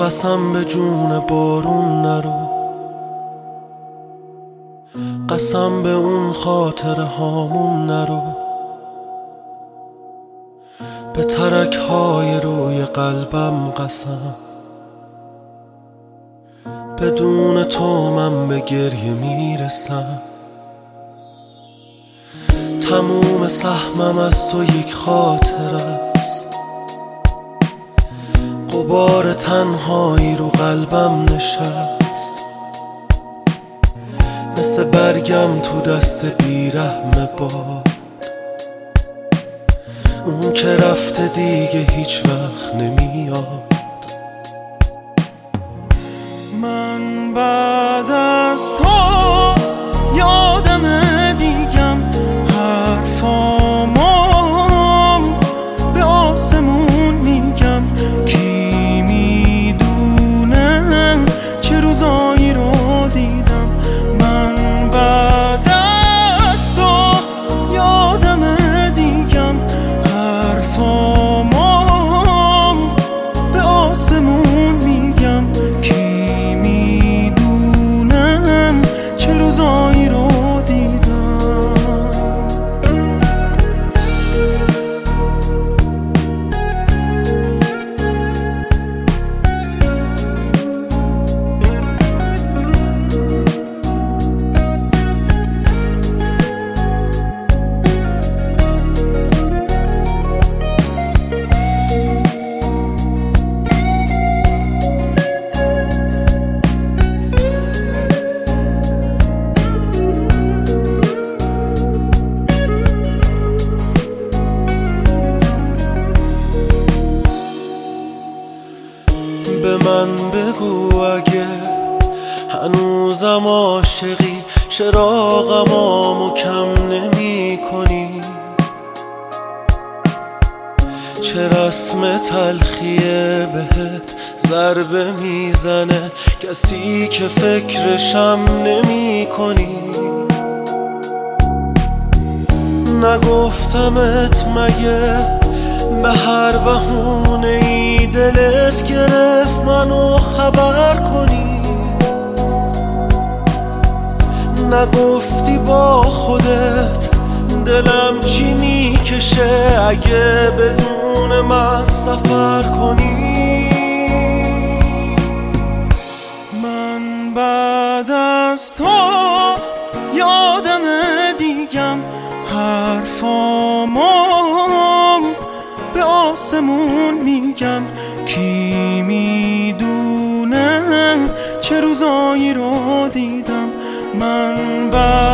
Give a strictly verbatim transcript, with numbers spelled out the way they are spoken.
قسم به جون بارون نرو، قسم به اون خاطره هامون نرو، به ترک های روی قلبم قسم، بدون تو من به گریه میرسم. تموم سهمم از تو یک خاطره است، غبار تنهایی رو قلبم نشست، مثل برگم تو دست بیرحم باد، اون که رفته دیگه هیچ وقت نمیاد. من بعد از تو یادم دیگم حرفامو به آسمون میگم، کی میدونه چه روزایی رو دیدم. من بعد از تو یادم دیگم حرفامو به آسمون میگم، کی میدونه چه روزایی رو دیدم. به من بگو اگه هنوزم عاشقی، چراغمامو کم نمی کنی. چه رسم تلخیه بهت ضربه میزنه، کسی که فکرشم نمی کنی. نگفتمت مگه به هر بهونه ای دلت گرفت منو خبر کنی؟ نگفتی با خودت دلم چی میکشه اگه بدون من سفر کنی؟ من بعد از تو یادم دیگم حرفامو به آسمون میگم، کی میدونه چه روزایی رو دیدم. من بعد